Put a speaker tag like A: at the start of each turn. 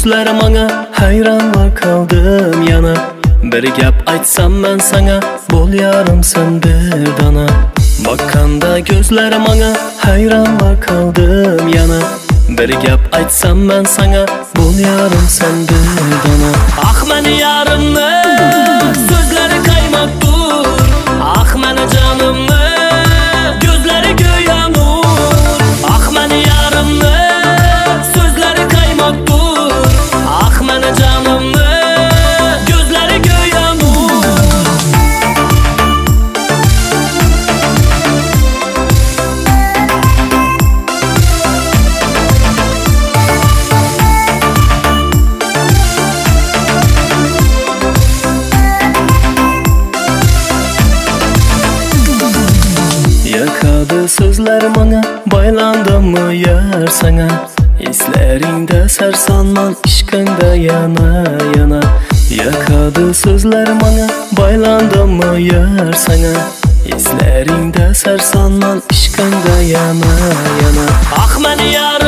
A: so'zlari menga hayronla qoldim yana. Bir gap aytsam men sana, bo'l yarimsan bir dona. Bakkanda gözlari menga hayronla qoldim yana. Bir gap aytsam men sana, bo'l yarimsan bir dona. Ah meni yarimni so'zlari qaymoqdur. Ah meni jonimni gözlari go'yo nur. Ah meni yarimni so'zlari qaymoqdur. Ah meni jonimni gözlari go'yo nur. Yakadı sözler bana, baylandım mı yer sana? Hislerinde sersanman, işkinde yana yana. Yakadı sözler bana, baylandım mı yer sana? Hislerinde sersanman, işkinde yana yana. Ah meni yar